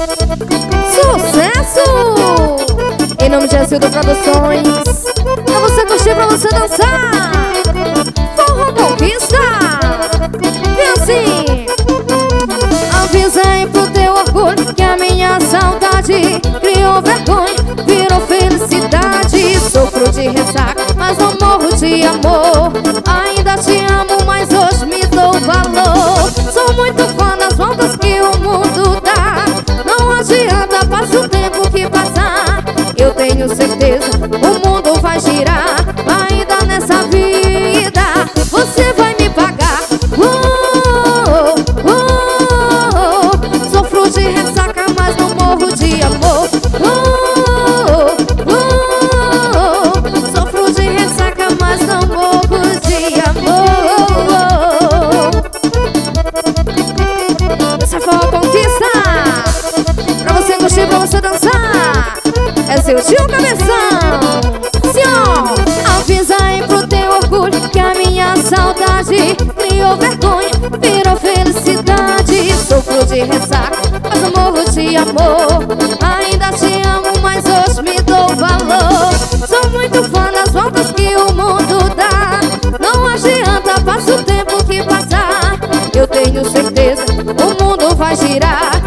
Sucesso! Em nome de Azildo Produções, pra você curtir, pra você dançar. Forró Conquista. E assim, avisa aí pro teu orgulho que a minha saudade criou vergonha, virou felicidade. Sofro de ressaca, mas não morro de amor. Ainda te amo, mas hoje me dou valor. Sou muito fã das voltas que o mundo dá. Não adianta, passa o tempo que passar. Eu tenho certeza, o mundo vai girar. Ainda nessa vida, você vai me pagar. Sofro de ressaca, mas não morro de amor. Sofro de ressaca, mas não morro de amor. Essa foi a conquista. Pra você curtir, pra você dançar. É seu tio Cabeção. Senhor, avisa aí pro teu orgulho que a minha saudade criou vergonha, virou felicidade. Sofro de ressaca, mas não morro de amor. Ainda te amo, mas hoje me dou valor. Sou muito fã das voltas que o mundo dá. Não adianta, passa o tempo que passar. Eu tenho certeza, o mundo vai girar.